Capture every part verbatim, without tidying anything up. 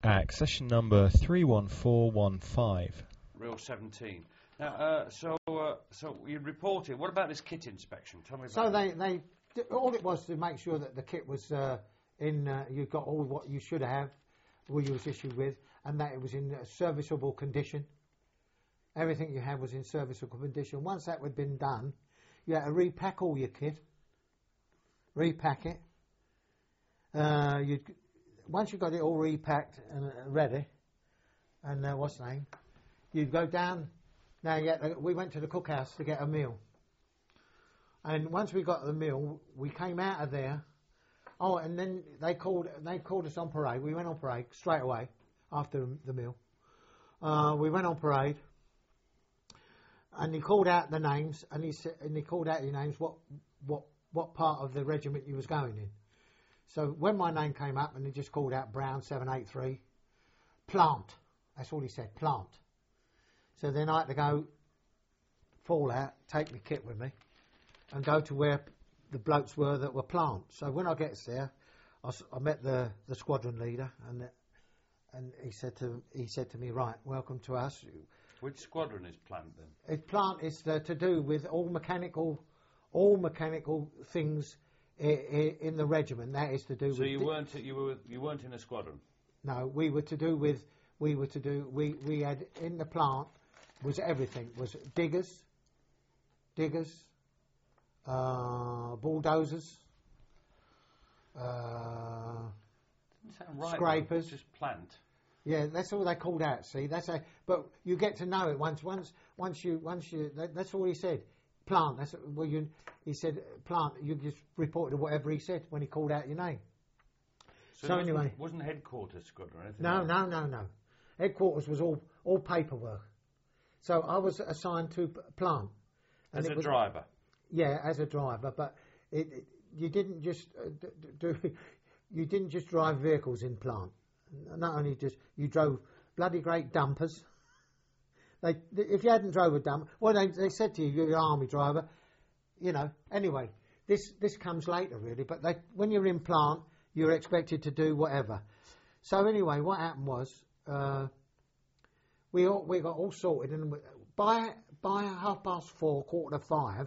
Accession number three one four one five. Real seventeen. Now, uh, so uh, so you reported. What about this kit inspection? Tell me about So that. they, they, all it was to make sure that the kit was uh, in, uh, you got all what you should have, what you was issued with, and that it was in a serviceable condition. Everything you had was in serviceable condition. Once that had been done, you had to repack all your kit, repack it. Uh, you'd, once you got it all repacked and uh, ready, and uh, what's the name, you'd go down. Now, yeah, we went to the cookhouse to get a meal. And once we got the meal, we came out of there. Oh, and then they called they called us on parade. We went on parade straight away after the meal. Uh, we went on parade, and he called out the names, and he said, and he called out your names, what what what part of the regiment you was going in. So when my name came up, and he just called out Brown seven eight three, plant. That's all he said, plant. So then I had to go, fall out, take my kit with me, and go to where the blokes were that were plant. So when I gets there, I, s- I met the, the squadron leader, and the, and he said to he said to me, right, welcome to us. Which squadron is planned then? It plant is uh, to do with all mechanical, all mechanical things i- i- in the regiment. That is to do So with. you di- weren't you were you weren't in a squadron. No, we were to do with. We were to do. We we had in the plant was everything. Was diggers, diggers, uh, bulldozers, uh, Doesn't sound right. Scrapers. though. Just plant. yeah, that's all they called out. See, that's a. But you get to know it once, once, once you, once you. That, that's all he said. Plant. That's well, you. He said plant. You just reported whatever he said when he called out your name. So, So it wasn't, anyway. wasn't headquarters squadron or anything? No, like no, no, no. Headquarters was all all paperwork. So I was assigned to p- plant. that? As it a was, driver. Yeah, as a driver, but it, it, you didn't just uh, d- d- do. You didn't just drive vehicles in plant. Not only just you drove bloody great dumpers. They, if you hadn't drove a dumper, well, they, they said to you, you're an army driver. You know. Anyway, this this comes later really, but they, when you're in plant, you're expected to do whatever. So anyway, what happened was uh, we all, we got all sorted, and we- by by half past four, quarter to five,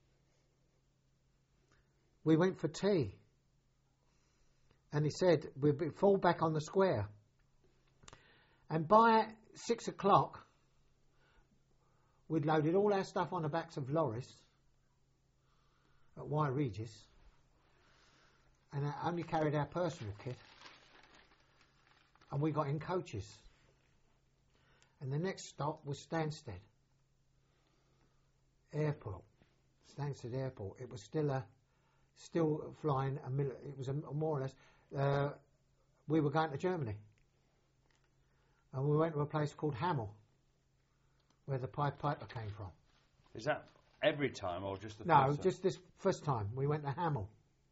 we went for tea. And he said we'd be- fall back on the square. And by six o'clock, we'd loaded all our stuff on the backs of lorries at Y Regis, and I only carried our personal kit. And we got in coaches. And the next stop was Stansted Airport. Stansted Airport. It was still a, still flying a mil- It was a, more or less. Uh, we were going to Germany, and we went to a place called Hamel, where the Pied Piper came from. Is that every time or just the No, first time? just this first time we went to Hamel,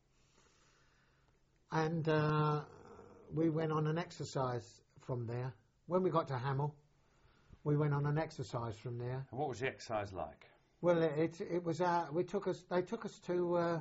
and uh, we went on an exercise from there. When we got to Hamel, we went on an exercise from there. And what was the exercise like? Well, it it, it was. Uh, we took us. They took us to. Uh,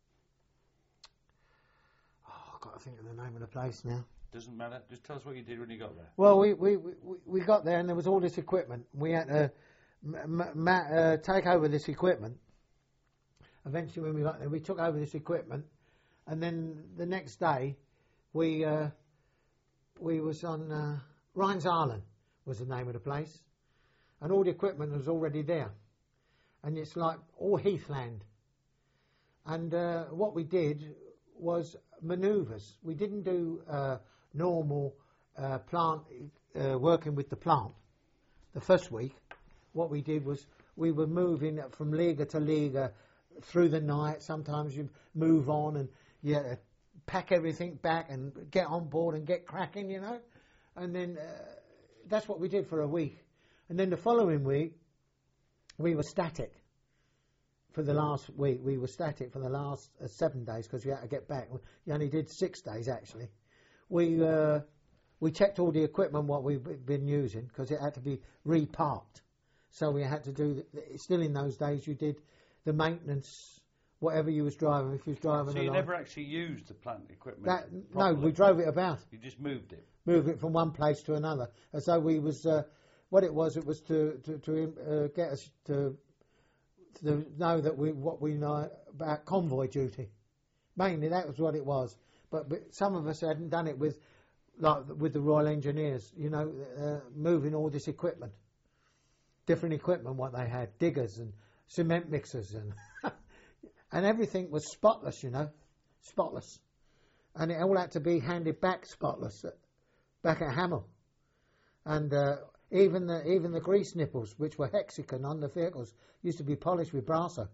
oh, I've got to think of the name of the place now. Doesn't matter. Just tell us what you did when you got there. Well, we we, we, we got there and there was all this equipment. We had to m- m- ma- uh, take over this equipment. Eventually, when we got there, we took over this equipment, and then the next day, we uh, we was on uh, Rhines Island was the name of the place, and all the equipment was already there, and it's like all heathland. And uh, what we did was manoeuvres. We didn't do uh, normal uh, plant uh, working with the plant. The first week, what we did was we were moving from Liga to Liga through the night. Sometimes you move on and you uh, pack everything back and get on board and get cracking, you know. And then uh, that's what we did for a week. And then the following week, we were static. For the last week, we were static for the last uh, seven days because we had to get back. We only did six days actually. We uh, we checked all the equipment what we've b- been using because it had to be reparked. So we had to do. The, still in those days, you did the maintenance, whatever you was driving. If you was driving So you along, never actually used the plant equipment that no, properly? we drove it about. You just moved it? move it from one place to another. As though we was, uh, what it was, it was to to, to uh, get us to, to know that we what we know about convoy duty. Mainly that was what it was. But, but some of us hadn't done it with, like with the Royal Engineers, you know, uh, moving all this equipment, different equipment what they had, diggers and cement mixers and and everything was spotless, you know, spotless, and it all had to be handed back spotless, back at Hamel, and uh, even the even the grease nipples, which were hexagon on the vehicles, used to be polished with Brasso.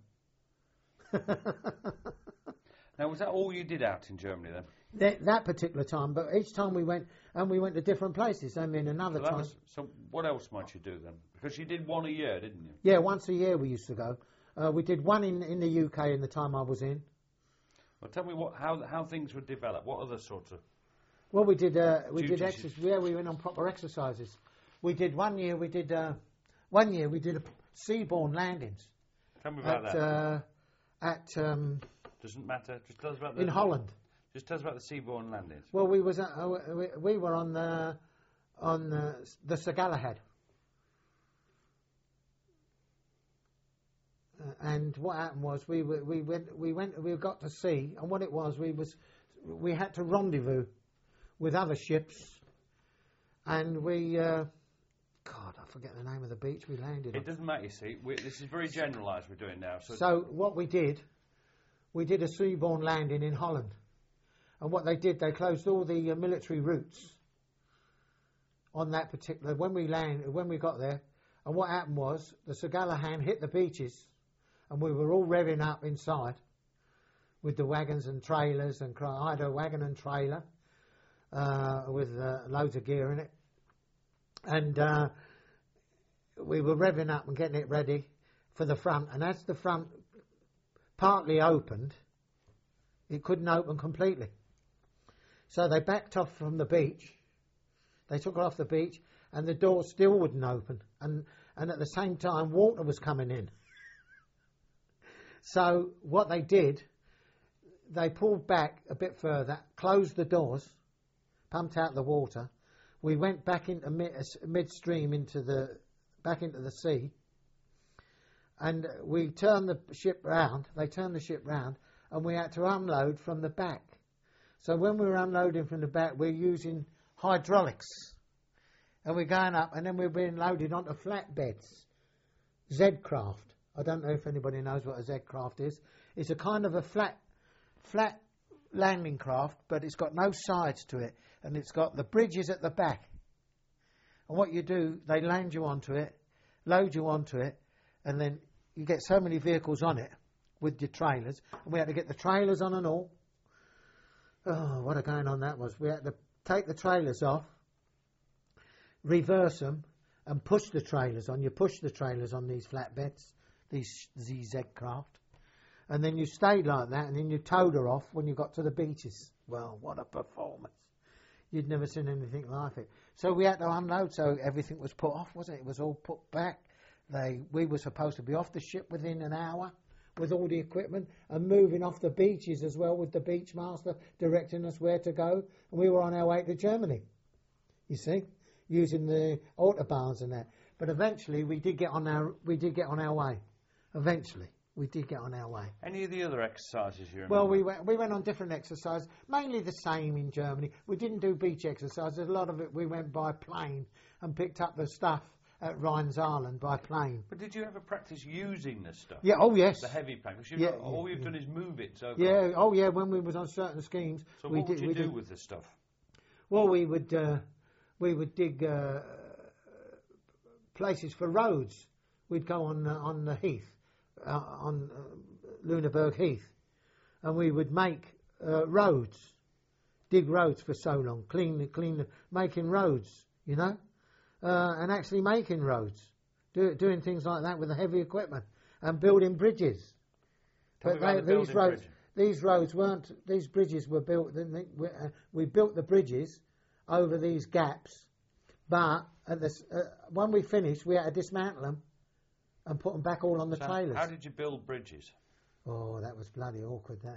Now, was that all you did out in Germany then? That, that particular time, but each time we went, and we went to different places. I mean, another So, that time. was, so what else might you do then? Because you did one a year, didn't you? Yeah, once a year we used to go. Uh, we did one in, in the U K in the time I was in. Well, tell me what how how things would develop. What other sorts of... Well, we did uh, we did Duties. exercise. Yeah, we went on proper exercises. We did one year. We did uh, one year. We did a seaborne landings Tell me about at that. uh, at um, Doesn't matter. Just tell us about the... in Holland. Just tell us about the seaborne landings. Well, we was at, uh, we, we were on the on uh, the Sir Galahad. Uh, and what happened was we were, we went we went we got to sea, and what it was we was we had to rendezvous with other ships, and we uh, God I forget the name of the beach we landed on. It doesn't matter, you see. We, this is very generalised we're doing now. So, So what we did, we did a seaborne landing in Holland, and what they did, they closed all the uh, military routes on that particular. When we land, when we got there, and what happened was the Sir Galahad hit the beaches, and we were all revving up inside with the wagons and trailers, and I had a wagon and trailer uh, with uh, loads of gear in it, and uh, we were revving up and getting it ready for the front. And as the front partly opened, it couldn't open completely. So they backed off from the beach. They took it off the beach, and the door still wouldn't open. And and at the same time, water was coming in. So what they did, they pulled back a bit further, closed the doors, pumped out the water. We went back into mid, midstream into the back into the sea, and we turned the ship round. They turned the ship round, and we had to unload from the back. So when we were unloading from the back, we're using hydraulics, and we're going up, and then we're being loaded onto flatbeds. Z-craft. I don't know if anybody knows what a Z-craft is. It's a kind of a flat, flat landing craft, but it's got no sides to it, and it's got the bridges at the back. And what you do, they land you onto it, load you onto it, and then you get so many vehicles on it with your trailers, and we had to get the trailers on and all. Oh, what a going on that was. We had to take the trailers off, reverse them, and push the trailers on. You push the trailers on these flatbeds, these Z Z craft, and then you stayed like that, and then you towed her off when you got to the beaches. Well, what a performance. You'd never seen anything like it. So we had to unload, so everything was put off, wasn't it? It was all put back. They, we were supposed to be off the ship within an hour with all the equipment, and moving off the beaches as well, with the beach master directing us where to go. And we were on our way to Germany, you see, using the autobahns and that. But eventually we did get on our we did get on our way. Eventually we did get on our way. Any of the other exercises you remember? Well, we went we went on different exercises, mainly the same in Germany. We didn't do beach exercises. A lot of it we went by plane and picked up the stuff at Rheinzalen by plane. But did you ever practice using this stuff? Yeah. Oh yes. The heavy plane. Because Yeah, got, all yeah, you've yeah. done is move it. So Yeah. Oh yeah. When we was on certain schemes, So we what did. would you we do did, with this stuff? Well, we would uh, we would dig uh, places for roads. We'd go on uh, on the heath, uh, on uh, Luneburg Heath, and we would make uh, roads, dig roads for so long, clean, clean, making roads, you know, uh, and actually making roads, do, doing things like that with the heavy equipment, and building bridges. Tell me But about they, the these building roads, bridge. these roads weren't. These bridges were built. they- they- We, uh, we built the bridges over these gaps, but at this, uh, when we finished, we had to dismantle them and put them back all on the So trailers. how did you build bridges? Oh, that was bloody awkward then.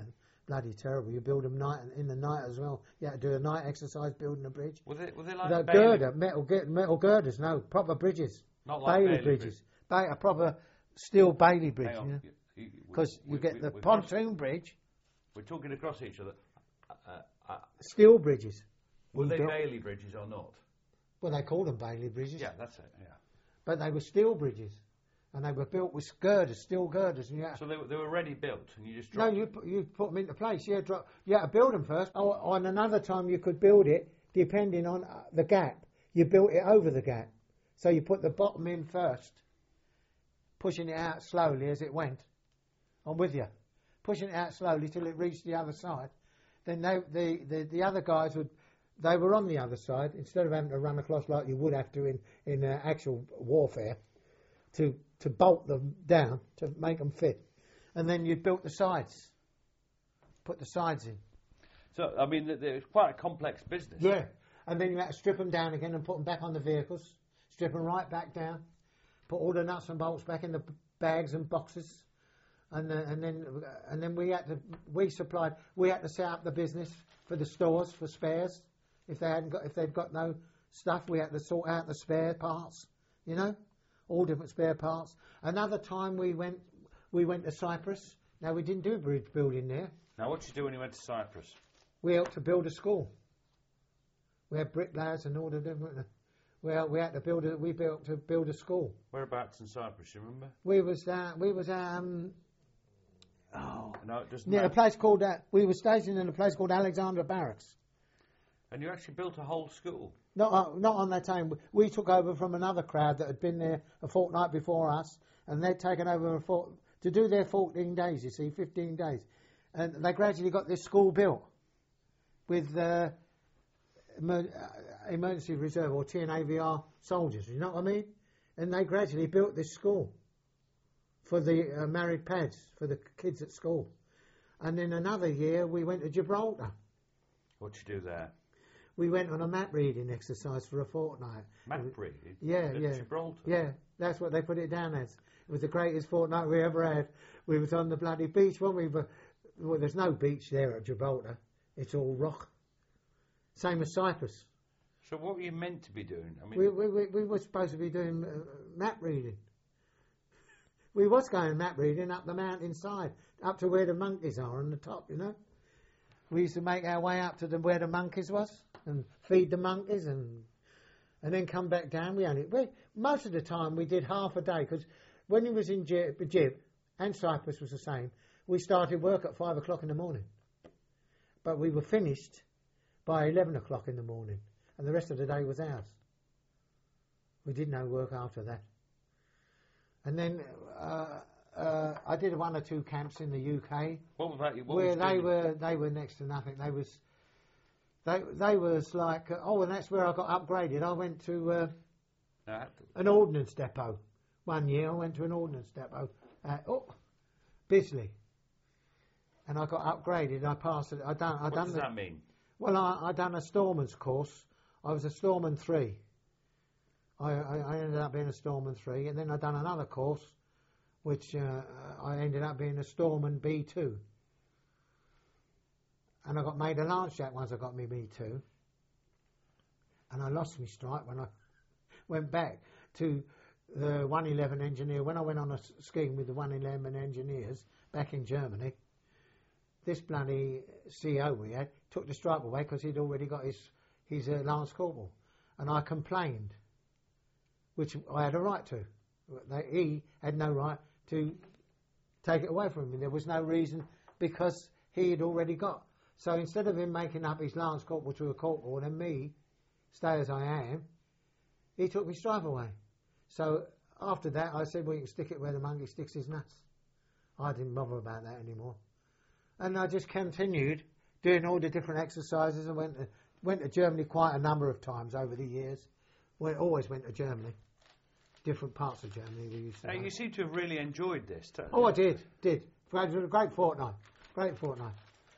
bloody terrible. You build them night in the night as well. You had to do a night exercise building a bridge. Were they, were they like The Bailey? girder, metal, gi- metal girders, no, proper bridges. Not like Bailey, Bailey bridges. Ba- a proper steel Bailey bridge, Hang on. you know. You- you- Because we- you get we- the we're pontoon bridge, We're talking across each other. Uh, uh, uh, steel bridges. were we they built. Bailey bridges or not? Well, they called them Bailey bridges. Yeah, that's it. Yeah. But they were steel bridges. And they were built with girders, steel girders. And you had, So they were, they were ready built, and you just no, dropped. you put, you put them into place. You had, drop, you had to build them first. Oh, on another time you could build it, depending on uh, the gap. You built it over the gap. So you put the bottom in first, pushing it out slowly as it went. I'm with you. Pushing it out slowly till it reached the other side. Then they, the, the, the other guys would, they were on the other side, instead of having to run across like you would have to in, in uh, actual warfare, to, to bolt them down, to make them fit. And then you built the sides. Put the sides in. So, I mean, it was quite a complex business. Yeah. And then you had to strip them down again and put them back on the vehicles. Strip them right back down. Put all the nuts and bolts back in the b- bags and boxes. And, uh, and then and then we had to, we supplied, we had to set up the business for the stores, for spares. If they hadn't got, if they'd got no stuff, we had to sort out the spare parts, you know, all different spare parts. Another time we went, we went to Cyprus. Now we didn't do bridge building there. Now, what did you do when you went to Cyprus? We helped to build a school. We had bricklayers and all the different. Well, we had to build a, we built to build a school. Whereabouts in Cyprus, you remember? We was uh, we was um oh No, it doesn't near a matter. place called uh, we were stationed in a place called Alexandra Barracks. And you actually built a whole school. Not uh, not on that time. We took over from another crowd that had been there a fortnight before us, and they'd taken over a fort, to do their fourteen days. You see, fifteen days, and they gradually got this school built with uh, emer- uh, emergency reserve or T N A V R soldiers. You know what I mean? And they gradually built this school for the uh, married pads for the kids at school. And in another year, we went to Gibraltar. What'd you do there? We went on a map reading exercise for a fortnight. Map reading? Yeah, At yeah. Gibraltar? Yeah, that's what they put it down as. It was the greatest fortnight we ever had. We was on the bloody beach, weren't we? But, well, there's no beach there at Gibraltar. It's all rock. Same as Cyprus. So what were you meant to be doing? I mean, We, we, we, we were supposed to be doing uh, map reading. We was going map reading up the mountainside, up to where the monkeys are on the top, you know. We used to make our way up to the, where the monkeys was and feed the monkeys and and then come back down. We only we, most of the time we did half a day because when we was in Jib, Jib and Cyprus was the same. We started work at five o'clock in the morning, but we were finished by eleven o'clock in the morning, and the rest of the day was ours. We did no work after that. And then uh, uh, I did one or two camps in the U K what was that? What where was they doing? were they were next to nothing. They was they they was like uh, oh, and that's where I got upgraded. I went to uh, No, an ordnance depot one year. I went to an ordnance depot at oh, Bisley, and I got upgraded. I passed it. I done. I what done does the, that mean? well, I, I done a storeman's course. I was a storeman three. I, I, I ended up being a storeman three, and then I done another course, which uh, I ended up being a storeman B two. And I got made a lance jack once I got me B two. And I lost my stripe when I went back to the one eleven engineer. When I went on a s- scheme with the one eleven engineers back in Germany, this bloody C O we had took the stripe away because he'd already got his, his uh, lance corporal. And I complained, which I had a right to. They, he had no right to take it away from me. There was no reason because he had already got. So instead of him making up his lance corporal to a corporal and then me stay as I am, he took my stripe away. So after that, I said, well, you can stick it where the monkey sticks his nuts. I didn't bother about that anymore. And I just continued doing all the different exercises and went to, went to Germany quite a number of times over the years. Well, always went to Germany. Different parts of Germany we used to Now, go. you seem to have really enjoyed this. don't Oh, you? I did, did. It was a great fortnight. Great fortnight.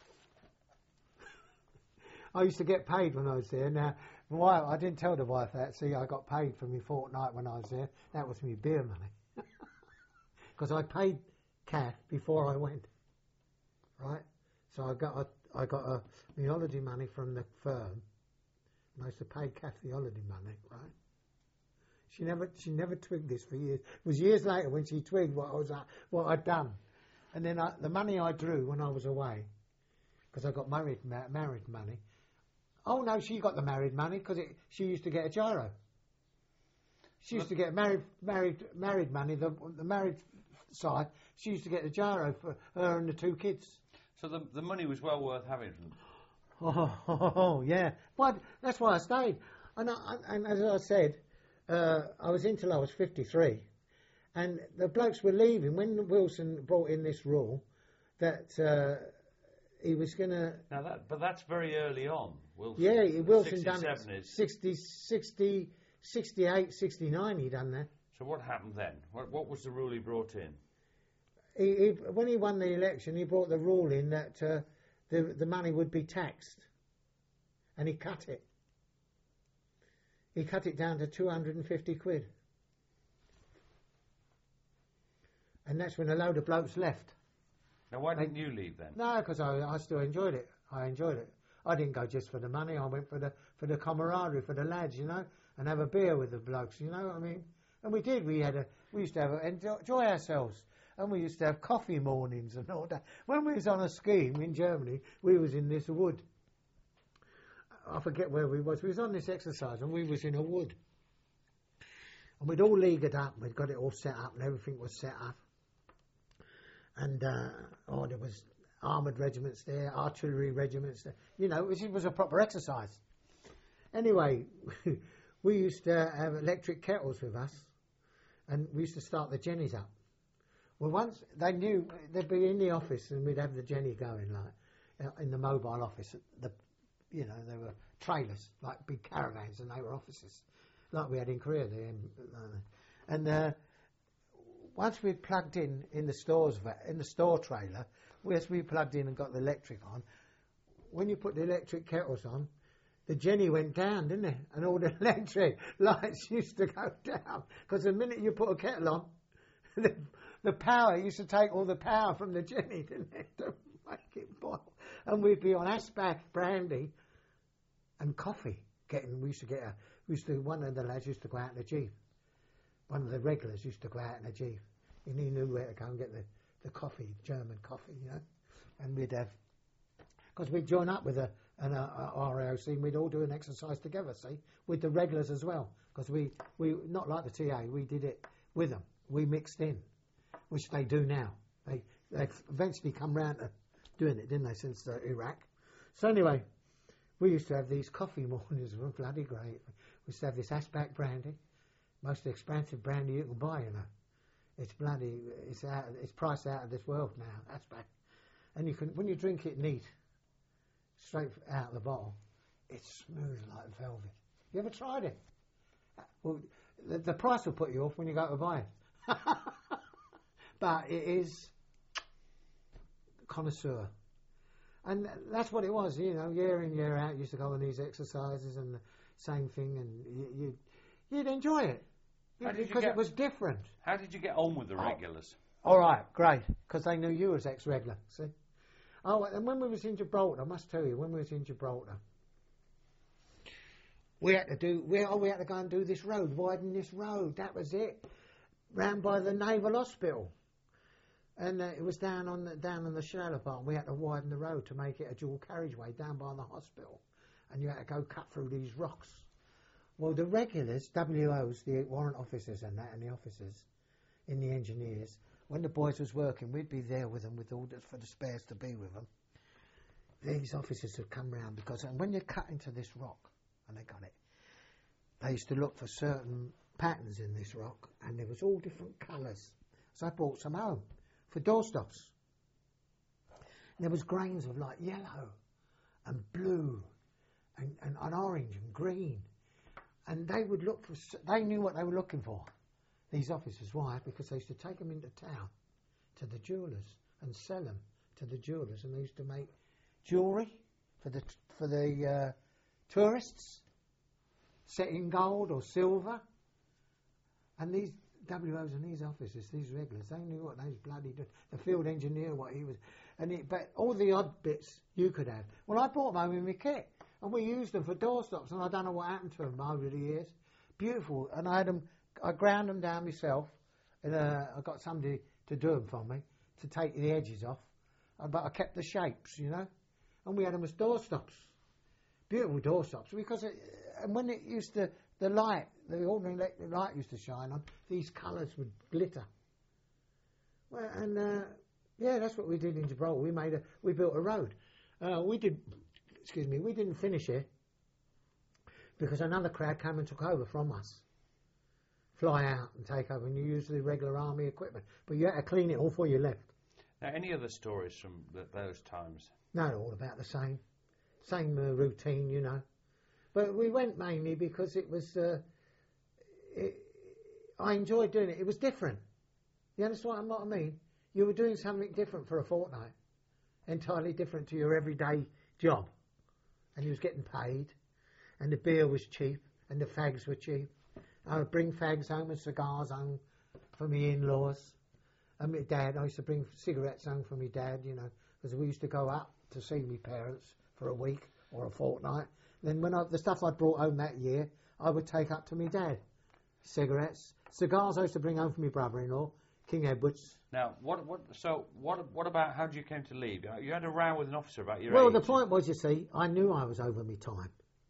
I used to get paid when I was there. Now, my wife, I didn't tell the wife that. See, I got paid for my fortnight when I was there. That was my beer money. Because I paid Kath before I went. Right? So I got a, I got a, my holiday money from the firm, and I used to pay Kathy holiday money, right? She never, she never twigged this for years. It was years later when she twigged what I was, uh, what I'd done, and then I, the money I drew when I was away, because I got married, ma- married money. Oh no, she got the married money because she used to get a gyro. She used to get married, married, married money. The, the married side, she used to get the gyro for her and the two kids. So the the money was well worth having. Oh, oh, oh yeah. But that's why I stayed. And, I, and as I said, uh, I was in till I was fifty-three, and the blokes were leaving when Wilson brought in this rule that uh, he was going to. Now that, but that's very early on. Wilson. Yeah, Wilson done it. Is sixty, sixty, sixty-eight, sixty-nine. He done that. So what happened then? What, what was the rule he brought in? He, he, when he won the election, he brought the rule in that uh, the the money would be taxed, and he cut it. He cut it down to two hundred and fifty quid, and that's when a load of blokes left. Now, why didn't you leave then? No, because I, I still enjoyed it. I enjoyed it. I didn't go just for the money. I went for the for the camaraderie, for the lads, you know, and have a beer with the blokes, you know what I mean? And we did. We had a we used to have a, enjoy ourselves. And we used to have coffee mornings and all that. When we was on a scheme in Germany, we was in this wood. I forget where we was. We was on this exercise and we was in a wood. And we'd all leagued up. We'd got it all set up and everything was set up. And, uh, oh, there was armoured regiments there, artillery regiments there. You know, it was, it was a proper exercise. Anyway, we used to have electric kettles with us. And we used to start the jennies up. Well, once they knew they'd be in the office and we'd have the Jenny going, like, in the mobile office. The, you know, they were trailers, like big caravans, and they were offices, like we had in Korea. There, and uh, once we plugged in in the stores, in the store trailer, once we plugged in and got the electric on, when you put the electric kettles on, the Jenny went down, didn't it? And all the electric lights used to go down because the minute you put a kettle on, the, the power used to take all the power from the Jenny, didn't it, to make it boil. And we'd be on Asbach brandy and coffee. Getting, we used to get a, we used to, one of the lads used to go out in a jeep. One of the regulars used to go out in a jeep, and he knew where to go and get the, the coffee, German coffee, you know. And we'd have, because we'd join up with a, an uh, R A O C, and we'd all do an exercise together, see, with the regulars as well. Because we, we, not like the T A, we did it with them. We mixed in, which they do now. They they've eventually come round to doing it, didn't they, since uh, Iraq? So anyway, we used to have these coffee mornings, were bloody great. We used to have this Asbach brandy, most expensive brandy you can buy, you know. It's bloody, it's out, it's priced out of this world now, Asbach. And you can, when you drink it neat, straight out of the bottle, it's smooth like velvet. You ever tried it? Well, the, the price will put you off when you go to buy it. But it is connoisseur. And that's what it was, you know, year in, year out, you used to go on these exercises and the same thing, and you, you, you'd enjoy it. Because it was different. How did you get on with the regulars? Oh. All right, great, because they knew you was ex-regular, see? Oh, and when we was in Gibraltar, I must tell you, when we was in Gibraltar, we had to do, we, oh, we had to go and do this road, widen this road, that was it, round by the Naval Hospital. And uh, it was down on the, down on the shallow part, and we had to widen the road to make it a dual carriageway down by the hospital. And you had to go cut through these rocks. Well, the regulars, W Os, the warrant officers and that, and the officers in the engineers, when the boys was working, we'd be there with them, with all the, for the spares to be with them. These officers would come round because, and when you cut into this rock, and they got it, they used to look for certain patterns in this rock, and there was all different colours. So I brought some home for doorstops. And there was grains of like yellow and blue and, and, and orange and green. And they would look for, they knew what they were looking for, these officers. Why? Because they used to take them into town to the jewellers and sell them to the jewellers, and they used to make jewellery for the for the uh, tourists, set in gold or silver. And these W Os in these offices, these regulars, they knew what they was bloody doing. The field engineer, what he was, and it, but all the odd bits you could have. Well, I brought them home in my kit, and we used them for doorstops, and I don't know what happened to them over the years. Beautiful, and I had them, I ground them down myself, and uh, I got somebody to do them for me, to take the edges off, uh, but I kept the shapes, you know, and we had them as doorstops. Beautiful doorstops, because it, and when it used to, the light, the ordinary electric light used to shine on, these colours would glitter. Well, and uh, yeah, that's what we did in Gibraltar. We made a, we built a road. Uh, we did, excuse me, we didn't finish it because another crowd came and took over from us. Fly out and take over, and you use the regular army equipment, but you had to clean it all before you left. Now, any other stories from th those times? No, all about the same, same uh, routine, you know. But we went mainly because it was, uh, it, I enjoyed doing it. It was different. You understand what I mean? You were doing something different for a fortnight, entirely different to your everyday job. And you was getting paid, and the beer was cheap, and the fags were cheap. I would bring fags home and cigars home for me in-laws. And my dad, I used to bring cigarettes home for my dad, you know, because we used to go up to see my parents for a week or a fortnight. Then when I, the stuff I brought home that year, I would take up to my dad. Cigarettes, cigars I used to bring home for my brother-in-law, King Edwards. Now, what, what, so what, what about how did you came to leave? You had a row with an officer about your Well, age. the point was, you see, I knew I was over my time.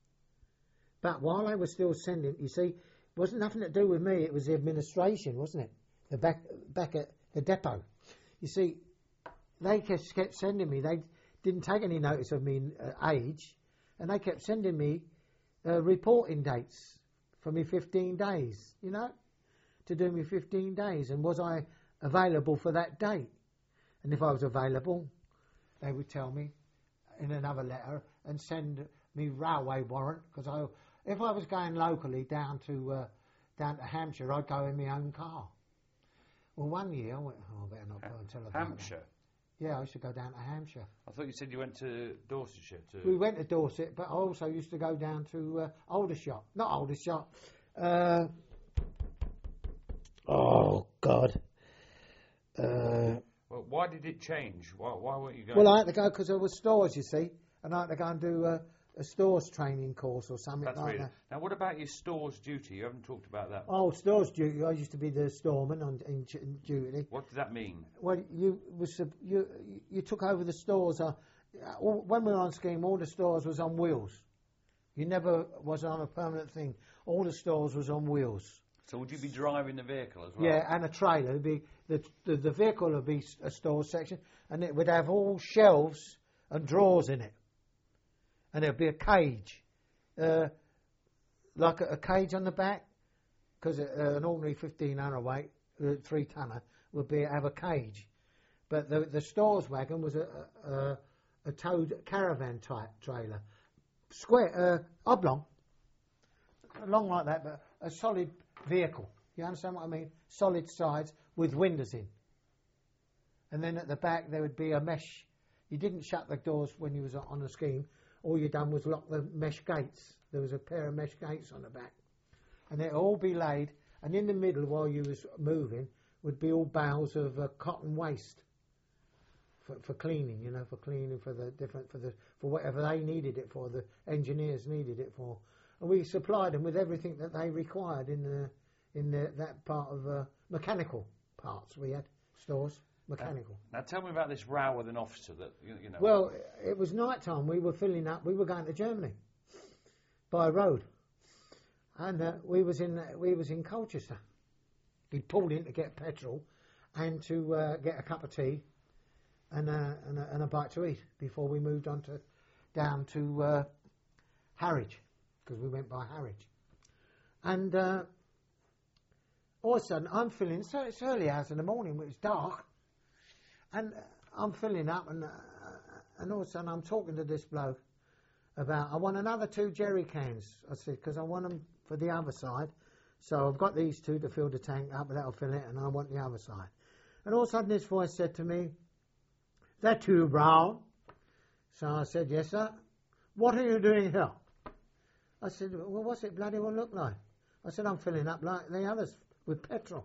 But while I was still sending, you see, it wasn't nothing to do with me, it was the administration, wasn't it? The back, back at the depot. You see, they kept, kept sending me, they didn't take any notice of me uh, age, and they kept sending me uh, reporting dates for me fifteen days, you know, to do me fifteen days. And was I available for that date? And if I was available, they would tell me in another letter and send me railway warrant, because I, if I was going locally down to uh, down to Hampshire, I'd go in my own car. Well, one year I went, oh, I better not go and tell about Hampshire? that. Yeah, I used to go down to Hampshire. I thought you said you went to Dorsetshire to... We went to Dorset, but I also used to go down to uh, Aldershot. Not Aldershot. Uh, oh, God. Uh, well, why did it change? Why, why weren't you going... Well, I had to go because there were stores, you see, and I had to go and do uh, a stores training course or something That's like really... that. Now, what about your stores duty? You haven't talked about that. Oh, stores duty. I used to be the storeman on, in, in duty. What does that mean? Well, you was sub- you you took over the stores. Uh, all, when we were on scheme, all the stores was on wheels. You never was on a permanent thing. All the stores was on wheels. So would you be driving the vehicle as well? Yeah, and a trailer. It'd be the, the the vehicle would be a store section, and it would have all shelves and drawers in it, and there'd be a cage, uh, like a, a cage on the back, because uh, an ordinary fifteen hundred weight, uh, three tonner would be have a cage, but the the stores wagon was a a, a towed caravan type trailer, square, uh, oblong, long like that, but a solid vehicle. You understand what I mean? Solid sides with windows in. And then at the back there would be a mesh. You didn't shut the doors when you was on the scheme. All you done was lock the mesh gates. There was a pair of mesh gates on the back. And they'd all be laid, and in the middle while you was moving would be all bales of uh, cotton waste for, for cleaning, you know, for cleaning for the different, for the, for whatever they needed it for, the engineers needed it for. And we supplied them with everything that they required in the in the, that part of uh, mechanical parts. We had stores, mechanical. Now, now tell me about this row with an officer that you, you know. Well, it was night time. We were filling up. We were going to Germany by road, and uh, we was in we was in Colchester. We pulled in to get petrol and to uh, get a cup of tea and uh, and, a, and a bite to eat before we moved on to down to uh, Harwich. Because we went by Harwich. And uh, all of a sudden, I'm filling, so it's early hours in the morning, it's dark, and I'm filling up, and uh, and all of a sudden I'm talking to this bloke about, I want another two jerry cans, I said, because I want them for the other side. So I've got these two to fill the tank up, but that'll fill it, and I want the other side. And all of a sudden this voice said to me, "Is that too brown?" So I said, "Yes, sir." "What are you doing here?" I said, "Well, what's it bloody well look like?" I said, "I'm filling up like the others with petrol."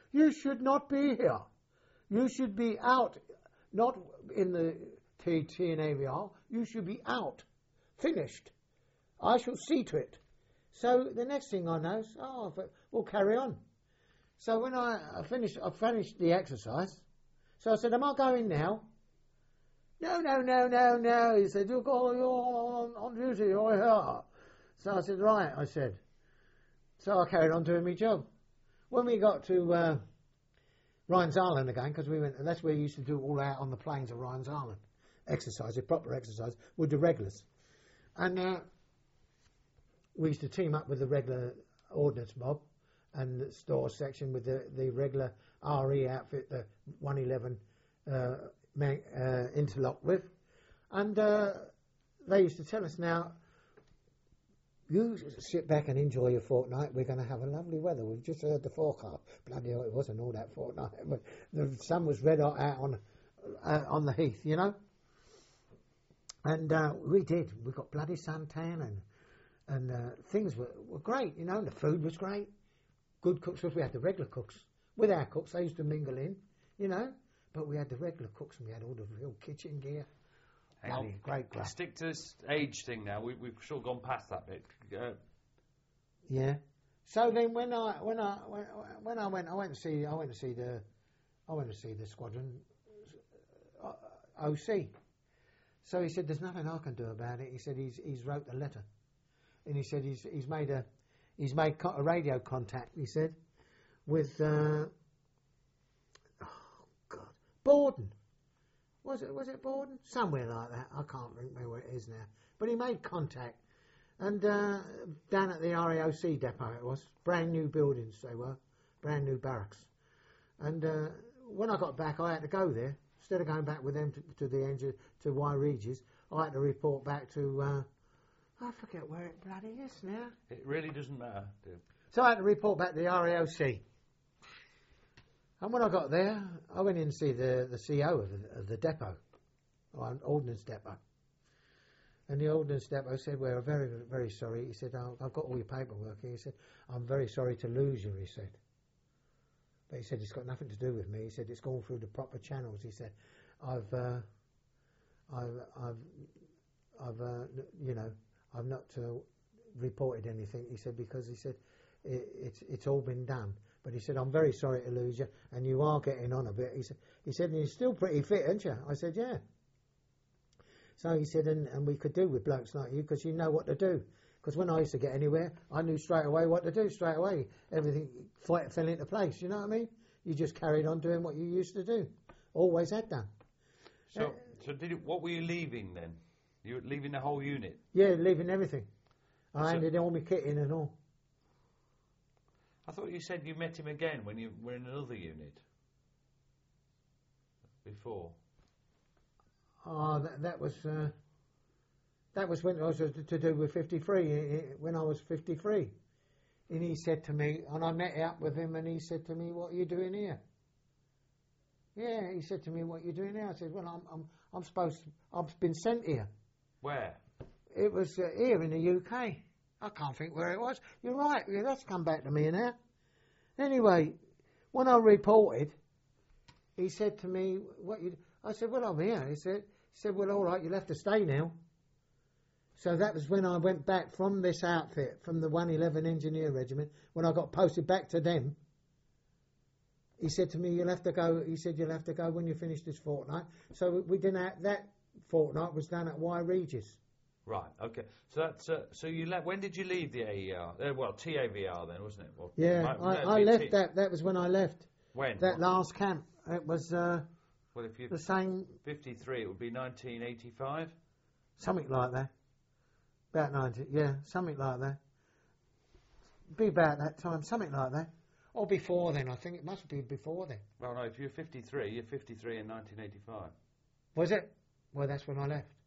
You should not be here. You should be out, not in the T T and A V R. You should be out. Finished. I shall see to it. So the next thing I know is, oh, but we'll carry on. So when I, I finished, I finished the exercise. So I said, am I going now? No, no, no, no, no. He said, you're, go, you're on, on duty, you're here. So I said, right, I said. So I carried on doing my job. When we got to uh, Rhines Island again, because we went, and that's where we used to do all out on the plains of Rhines Island. Exercise, a proper exercise, with the regulars. And uh, we used to team up with the regular ordnance mob and the store section with the, the regular R E outfit, the one eleven uh, man, uh, interlock with. And uh, they used to tell us, now, you sit back and enjoy your fortnight. We're going to have a lovely weather. We've just heard the forecast. Bloody hell, it wasn't all that fortnight. But the sun was red hot out on, uh, on the heath, you know. And uh, we did. We got bloody suntan and and uh, things were, were great, you know. And the food was great. Good cooks. We had the regular cooks. With our cooks, they used to mingle in, you know. But we had the regular cooks and we had all the real kitchen gear. Hang bloody on. great club. Stick to this age thing now. We, we've sure gone past that bit. Uh, Yeah. So then when I when I when, when I went I went to see I went to see the I went to see the squadron uh, O C. So he said, there's nothing I can do about it. He said he's he's wrote a letter, and he said he's he's made a he's made co- a radio contact. He said with uh, oh God Borden, was it was it Borden, somewhere like that. I can't remember where it is now. But he made contact, and uh, down at the R A O C depot it was, brand new buildings they were, brand new barracks. And uh, when I got back, I had to go there. Instead of going back with them to, to the engine to Y Regis, I had to report back to uh, I forget where it bloody is now. it really doesn't matter. Do it. So I had to report back to the R A O C. And when I got there, I went in to see the, the C O of the, of the depot, or Ordnance Depot. And the Ordnance Depot said, we're very, very sorry. He said, oh, I've got all your paperwork here. He said, I'm very sorry to lose you, he said. But he said, it's got nothing to do with me. He said, it's gone through the proper channels. He said, I've, uh, I've, I've, I've, uh, you know, I've not uh, reported anything. He said, because he said, it, it's, it's all been done. But he said, I'm very sorry to lose you, and you are getting on a bit. He said, he said, and you're still pretty fit, aren't you? I said, yeah. So he said, and, and we could do with blokes like you, because you know what to do. Because when I used to get anywhere, I knew straight away what to do, straight away. Everything f- fell into place, you know what I mean? You just carried on doing what you used to do. Always had done. So, Uh, so did it, what were you leaving then? You were leaving the whole unit? Yeah, leaving everything. I So- handed all my kit in and all. I thought you said you met him again when you were in another unit. Before. Oh, that, that was uh, that was when I was to, to do with fifty-three. eh, eh, When I was fifty-three, and he said to me, and I met up with him, and he said to me, "What are you doing here?" Yeah, he said to me, "What are you doing here?" I said, "Well, I'm I'm I'm supposed to, I've been sent here." Where? It was uh, here in the U K. I can't think where it was. You're right. Yeah, that's come back to me now. Anyway, when I reported, he said to me, "What you?" I said, "Well, I'm here." He said, "He said, well, all right, you'll have to stay now." So that was when I went back from this outfit, from the one eleven Engineer Regiment, when I got posted back to them. He said to me, "You'll have to go." He said, "You'll have to go when you finish this fortnight." So we didn't. Have, that fortnight was done at Y Regis. Right. Okay. So that's uh, so you left. When did you leave the A E R? Uh, well, T A V R then, wasn't it? Well, Yeah, might- I, no, I T- left that. That was when I left When? that last camp. It was uh, Well, if you're the same, fifty-three, it would be nineteen eighty-five. something like that. About ninety, yeah, something like that. Be about that time, something like that. Or before then, I think it must be before then. Well, no, if you're fifty-three, you're fifty-three in nineteen eighty-five. Was it? Well, that's when I left.